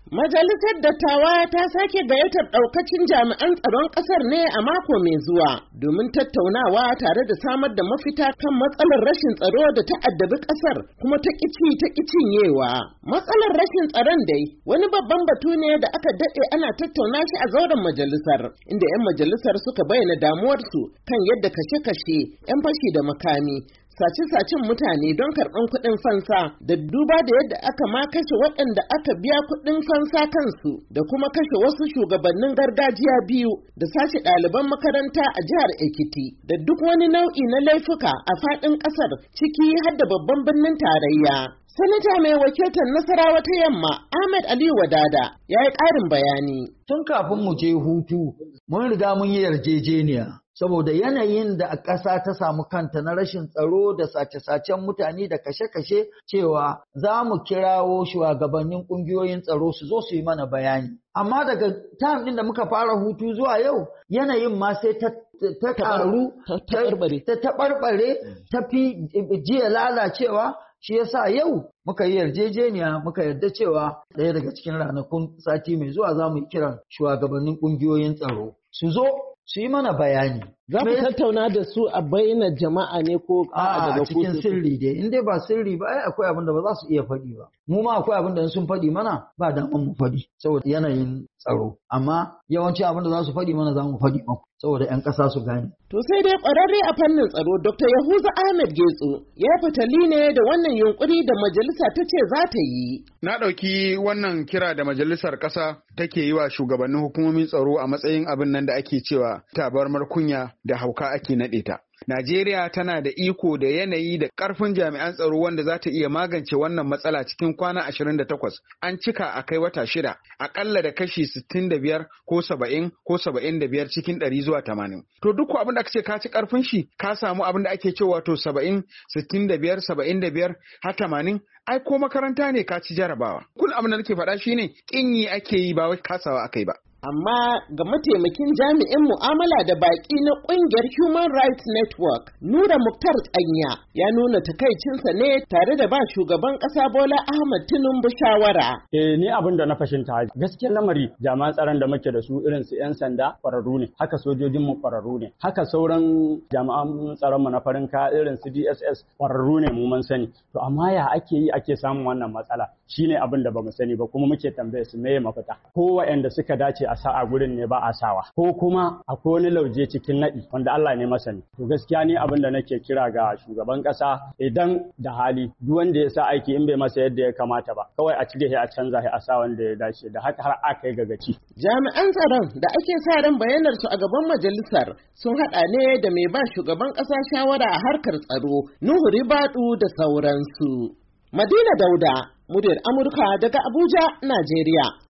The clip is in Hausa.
Majalisar Dattawa ta sake gayyatar ɗaukacin jami'an tsaron ƙasar ne a mako mai zuwa domin tattaunawa tare da samar da mafita kan matsalar rashin tsaro da ta addabi ƙasar kuma ta cinyewa. Matsalar rashin tsaron dai wani babban batu ne da aka daɗe ana tattauna shi a zauren majalisar, inda 'yan majalisar suka bayyana damuwarsu kan yadda kashe-kashe, 'yan fashi da makami, sace-sacen mutane don karɓan kuɗin fansa da duba da yadda aka ma kashe waɗanda aka biya kuɗin fansa kansu da kuma kashe wasu shugabannin gargajiya biyu da sace ɗaliban makaranta a jihar Ekiti da duk wani nau'i na laifuka a faɗin ƙasar ciki har da babban birnin tarayya. Sanata mai wakiltar Nasarawa ta Yamma Ahmed Aliyu Wadada ya yi ƙarin bayani. Tun kafin mu je hutu mun riga mun yi yarjejeniya. Saboda yanayin da a ƙasa ta samu kanta na rashin tsaro da sace-sacen mutane da kashe-kashe cewa za mu kirawo shugabannin ƙungiyoyin tsaro su zo su yi mana bayani. Amma daga time ɗin da muka fara hutu zuwa yau yanayin ma sai ta ƙaru, ta taɓarɓare, ta fi jiya lalacewa. Shi yasa yau muka yi yarjejeniya muka yarda cewa ɗaya daga cikin ranakun sati mai zuwa za mu yi kiran shugabannin ƙungiyoyin tsaro su zo su yi mana bayani. Za ku tattauna da su a bayyana jama'a ne ko a cikin sirri dai, in dai ba sirri ba ai akwai abin da ba za su iya faɗi ba. Mu ma akwai abin da sun faɗi mana ba daman mu faɗi saboda yanayin tsaro. Amma yawanci abin da za su faɗi mana za mu faɗi maku saboda 'yan ƙasa su gane. To sai dai ƙwararre a fannin tsaro Dr. Yahuza Ahmed Getso ya fitali ne da wannan yunkuri da majalisa ta ce za ta yi. Na ɗauki wannan kira da majalisar ƙasa take yi wa shugabannin hukumomin tsaro a matsayin abin nan da ake cewa tabarmar kunya da hauka ake naɗe ta. Najeriya tana da iko da yanayi da ƙarfin jami'an tsaro wanda za ta iya magance wannan matsala cikin kwana 28. An cika a kai wata 6, aƙalla da kashi 65 ko 70 ko 75 cikin 100 zuwa 80. To duk abin da aka ce ka ci ƙarfin shi, ka samu abin da ake cewa to 70, 65, 75 har 80, ai ko makaranta ne ka ci jarabawa. Kun abin da nake faɗa shine ƙin yi ake yi ba wai kasawa akai ba. Amma ga mataimakin jami'in mu'amala da baƙi na ƙungiyar Human Rights Network, Nura Muktar Tsanya, ya nuna takaicinsa ne tare da ba shugaban ƙasa Bola Ahmed Tinubu shawara. Ni abin da na fahimta gaskiyar lamari jami'an tsaron da muke da su irin su 'yan sanda ƙwararru ne, haka sojojin mu ƙwararru ne, haka sauran jami'an tsaron mu na farin kaya irin su DSS ƙwararru ne mu mun sani. To amma ya ake samun wannan matsala? Shine abin da bamu sani ba kuma muke tambaye su meye mafita. Ko waɗanda suka dace a sa a gurin ne ba a sawa, ko kuma akwai wani lauje cikin naɗi wanda Allah ne masani. To gaskiya ni abin da nake kira ga shugaban ƙasa, idan da hali duk wanda ya sa aiki in bai masa yadda ya kamata ba kawai a cire shi a canza shi a sa wanda ya dace, da haka har aka yi gagaci. Jami'an tsaron da ake sa ran bayyanar su a gaban majalisar sun haɗa ne da mai ba shugaban ƙasa shawara a harkar tsaro Nuhu Ribadu da sauransu. Madina Dauda, muryar Amurka daga Abuja, Najeriya.